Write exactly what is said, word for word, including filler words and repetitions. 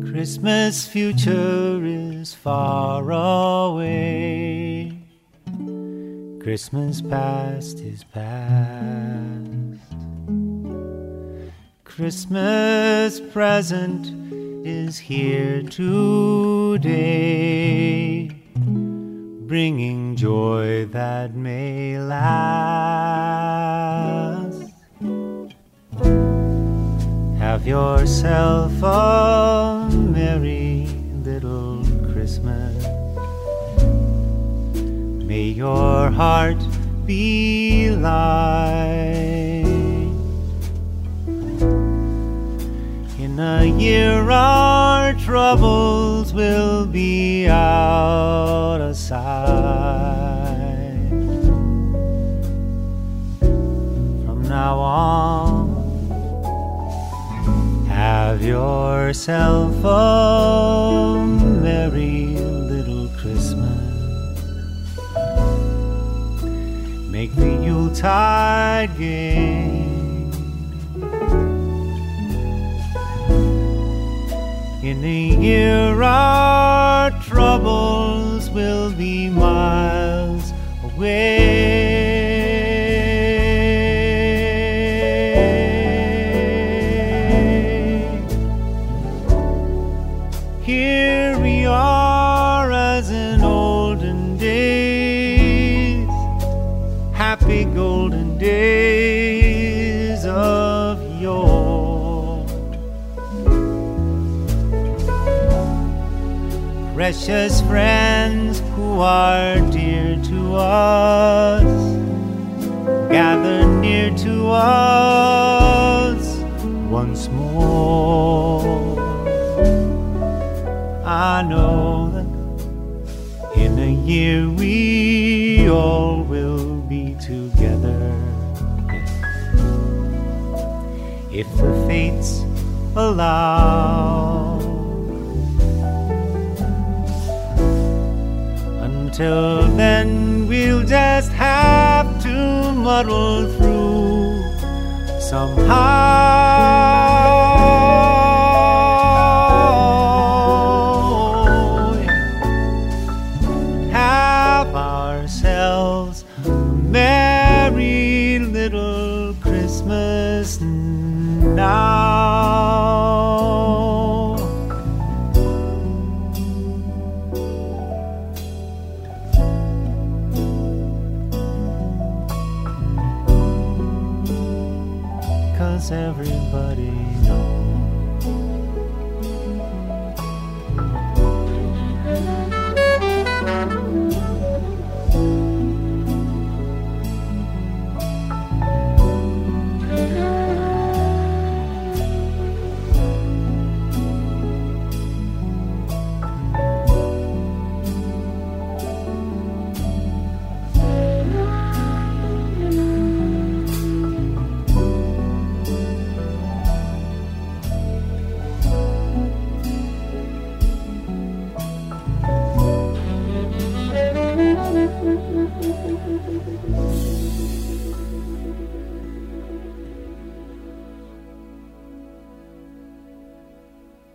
Christmas future is far away. Christmas past is past. Christmas present is here today, bringing joy that may last. Have yourself a merry little Christmas. May your heart be light. In a year our troubles will be out of sight. From now on, have yourself a merry little Christmas. Make the Yuletide gay. In a year our troubles will be miles away. Here we are as in olden days, happy golden days of yore. Precious friends who are dear to us, gather near to us once more. I know that in a year we all will be together, if the fates allow. Until then we'll just have to muddle through somehow. Have ourselves a merry little Christmas now. 'Cause everybody knows